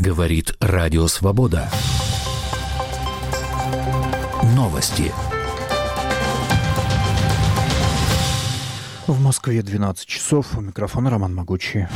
Говорит Радио Свобода. Новости. В Москве 12 часов. У микрофона Роман Могучий.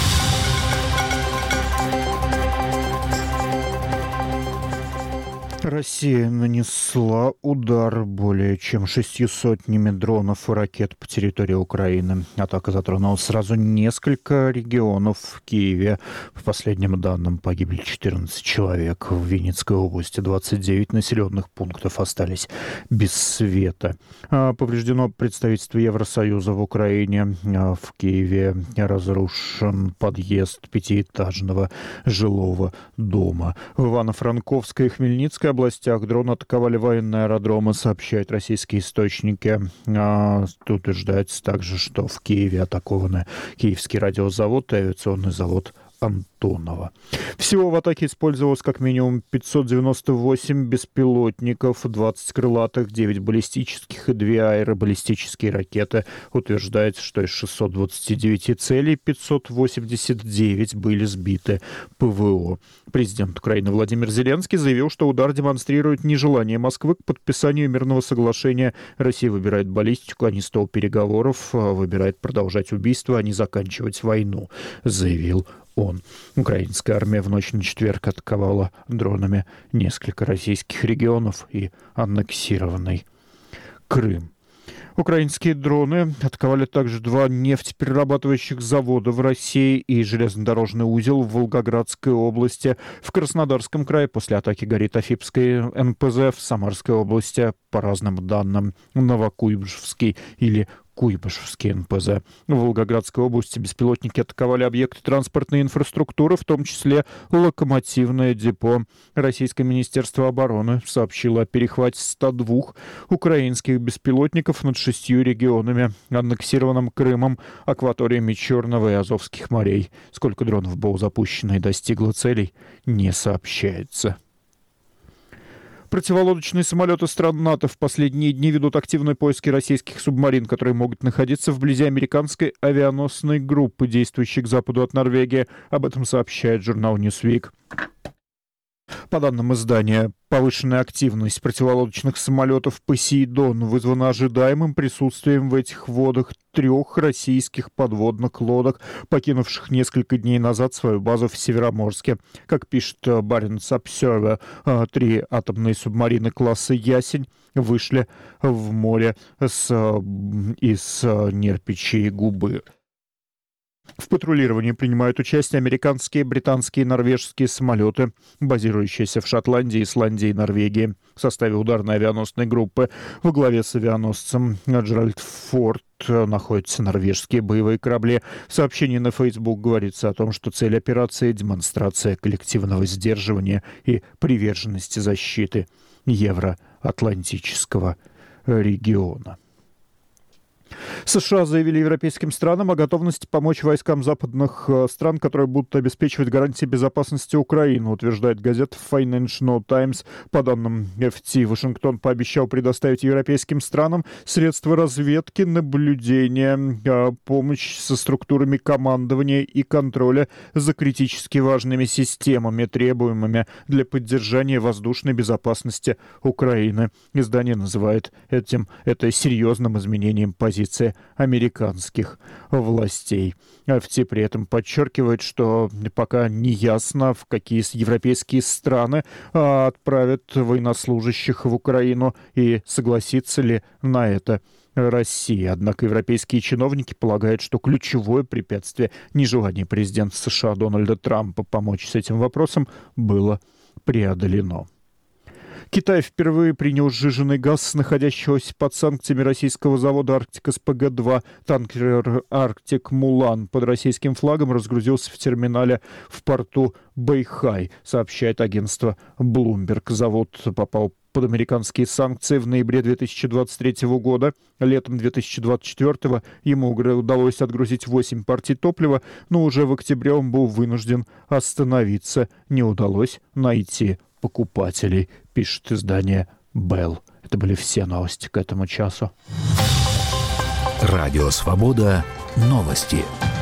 Россия нанесла удар более чем 600 дронов и ракет по территории Украины. Атака затронула сразу несколько регионов в Киеве. По последним данным, погибли 14 человек. В Винницкой области 29 населенных пунктов остались без света. Повреждено представительство Евросоюза в Украине. В Киеве разрушен подъезд пятиэтажного жилого дома. В Ивано-Франковской и Хмельницкой областях дрон атаковали военные аэродромы, сообщают российские источники. Тут утверждается также, что в Киеве атакованы Киевский радиозавод и авиационный завод Антонова. Всего в атаке использовалось как минимум 598 беспилотников, 20 крылатых, 9 баллистических и 2 аэробаллистические ракеты. Утверждается, что из 629 целей 589 были сбиты ПВО. Президент Украины Владимир Зеленский заявил, что удар демонстрирует нежелание Москвы к подписанию мирного соглашения. Россия выбирает баллистику, а не стол переговоров, выбирает продолжать убийство, а не заканчивать войну, заявил он. Украинская армия в ночь на четверг атаковала дронами несколько российских регионов и аннексированный Крым. Украинские дроны атаковали также 2 нефтеперерабатывающих завода в России и железнодорожный узел в Волгоградской области. В Краснодарском крае после атаки горит Афипский НПЗ, в Самарской области, по разным данным, Новокуйбышевский или Куйбышевский НПЗ. В Волгоградской области беспилотники атаковали объекты транспортной инфраструктуры, в том числе локомотивное депо. Российское министерство обороны сообщило о перехвате 102 украинских беспилотников над 6 регионами, аннексированным Крымом, акваториями Черного и Азовских морей. Сколько дронов было запущено и достигло целей, не сообщается. Противолодочные самолеты стран НАТО в последние дни ведут активные поиски российских субмарин, которые могут находиться вблизи американской авианосной группы, действующей к западу от Норвегии. Об этом сообщает журнал Newsweek. По данным издания, повышенная активность противолодочных самолетов «Посейдон» вызвана ожидаемым присутствием в этих водах 3 российских подводных лодок, покинувших несколько дней назад свою базу в Североморске. Как пишет Barents Observer, 3 атомные субмарины класса «Ясень» вышли в море из Нерпичьей губы. В патрулировании принимают участие американские, британские и норвежские самолеты, базирующиеся в Шотландии, Исландии и Норвегии. В составе ударной авианосной группы во главе с авианосцем Джеральд Форд находятся норвежские боевые корабли. В сообщении на Facebook говорится о том, что цель операции – демонстрация коллективного сдерживания и приверженности защиты евроатлантического региона. США заявили европейским странам о готовности помочь войскам западных стран, которые будут обеспечивать гарантии безопасности Украины, утверждает газета Financial Times. По данным FT, Вашингтон пообещал предоставить европейским странам средства разведки, наблюдения, помощь со структурами командования и контроля за критически важными системами, требуемыми для поддержания воздушной безопасности Украины. Издание называет это серьезным изменением позиции американских властей. FT при этом подчеркивает, что пока не ясно, в какие европейские страны отправят военнослужащих в Украину и согласится ли на это Россия. Однако европейские чиновники полагают, что ключевое препятствие — нежелание президента США Дональда Трампа помочь с этим вопросом — было преодолено. Китай впервые принял сжиженный газ с находящегося под санкциями российского завода «Арктик СПГ-2». Танкер «Арктик Мулан» под российским флагом разгрузился в терминале в порту Бэйхай, сообщает агентство Bloomberg. Завод попал под американские санкции в ноябре 2023 года. Летом 2024 ему удалось отгрузить 8 партий топлива, но уже в октябре он был вынужден остановиться. Не удалось найти покупателей, пишет издание Bell. Это были все новости к этому часу. Радио Свобода. Новости.